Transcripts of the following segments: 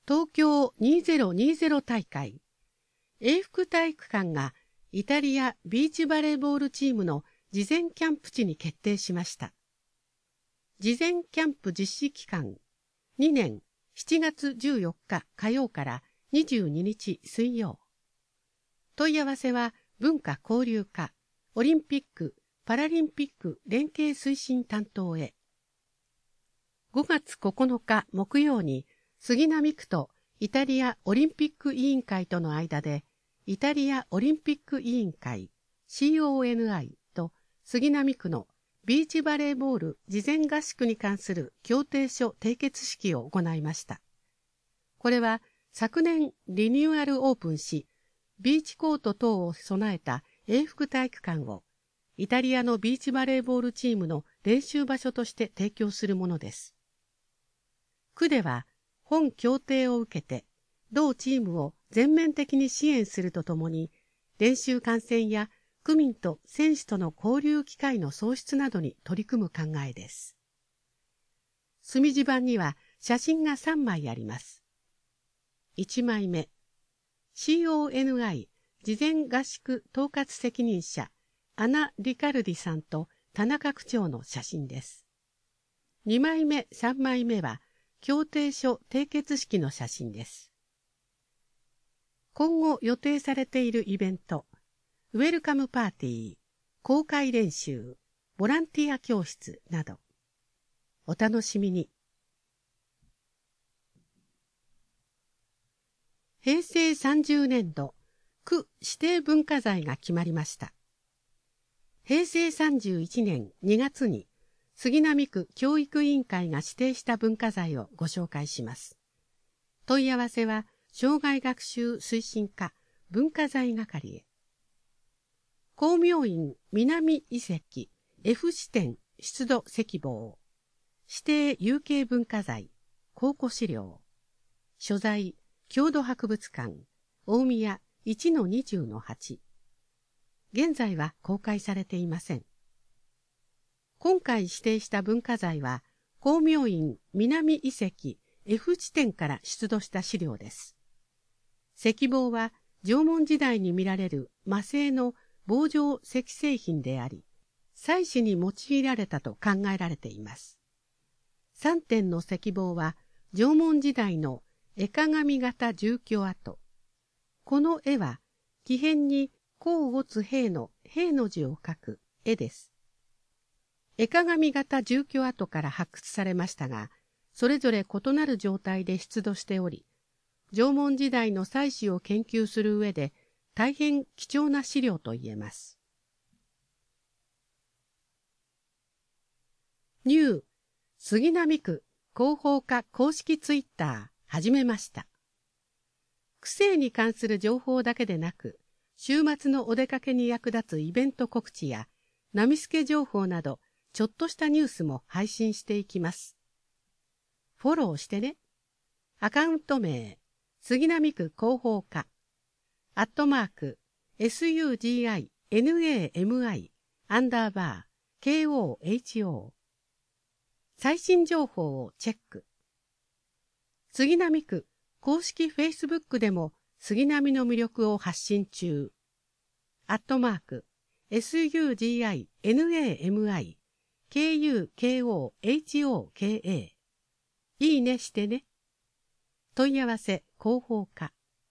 東京2020大会、永福体育館がイタリアビーチバレーボールチームの事前キャンプ地に決定しました。事前キャンプ実施期間、2年7月14日火曜から22日水曜。問い合わせは文化交流課、オリンピック・パラリンピック連携推進担当へ。5月9日木曜に杉並区とイタリアオリンピック委員会との間で、イタリアオリンピック委員会 CONI と杉並区のビーチバレーボール事前合宿に関する協定書締結式を行いました。これは昨年リニューアルオープンし、ビーチコート等を備えた永福体育館をイタリアのビーチバレーボールチームの練習場所として提供するものです。区では本協定を受けて同チームを全面的に支援するとともに、練習観戦や区民と選手との交流機会の創出などに取り組む考えです。墨地板には写真が3枚あります。1枚目、CONI 事前合宿統括責任者アナ・リカルディさんと田中区長の写真です。2枚目、3枚目は協定書締結式の写真です。今後予定されているイベント、ウェルカムパーティー、公開練習、ボランティア教室など、お楽しみに。平成30年度、区指定文化財が決まりました。平成31年2月に、杉並区教育委員会が指定した文化財をご紹介します。問い合わせは、生涯学習推進課文化財係へ。光明院南遺跡 F 支店出土石棒指定有形文化財考古資料所在郷土博物館大宮 1-20-8 現在は公開されていません。今回指定した文化財は光明院南遺跡 F 地点から出土した資料です。石棒は縄文時代に見られる魔製の棒状石製品であり、祭祀に用いられたと考えられています。3点の石棒は縄文時代の絵鏡型住居跡。この絵は木片に甲をつ兵の兵の字を書く絵です。絵鏡型住居跡から発掘されましたが、それぞれ異なる状態で出土しており、縄文時代の祭祀を研究する上で大変貴重な資料と言えます。ニュー杉並区広報課公式ツイッター始めました。区政に関する情報だけでなく、週末のお出かけに役立つイベント告知や波助情報などちょっとしたニュースも配信していきます。フォローしてね。アカウント名杉並区広報課@SUGINAMI_KOHO 最新情報をチェック。杉並区公式フェイスブックでも杉並の魅力を発信中。@SUGINAMI_KUKOHOKA いいねしてね。問い合わせ広報課。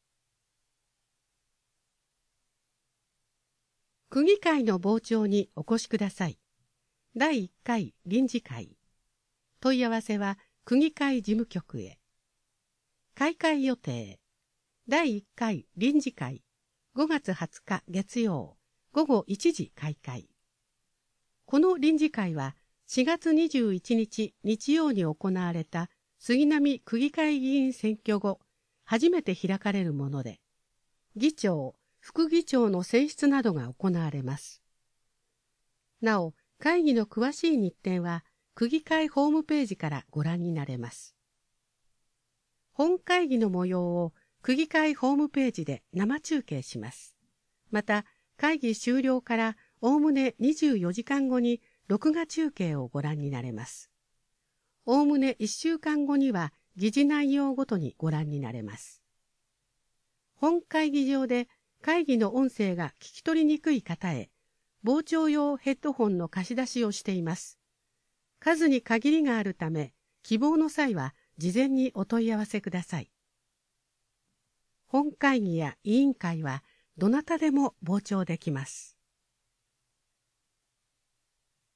区議会の傍聴にお越しください。第1回臨時会。問い合わせは区議会事務局へ。開会予定。第1回臨時会。5月20日月曜午後1時開会。この臨時会は4月21日日曜に行われた杉並区議会議員選挙後、初めて開かれるもので、議長、副議長の選出などが行われます。なお、会議の詳しい日程は、区議会ホームページからご覧になれます。本会議の模様を区議会ホームページで生中継します。また、会議終了からおおむね24時間後に録画中継をご覧になれます。おおむね1週間後には議事内容ごとにご覧になれます。本会議場で会議の音声が聞き取りにくい方へ、傍聴用ヘッドホンの貸し出しをしています。数に限りがあるため、希望の際は事前にお問い合わせください。本会議や委員会はどなたでも傍聴できます。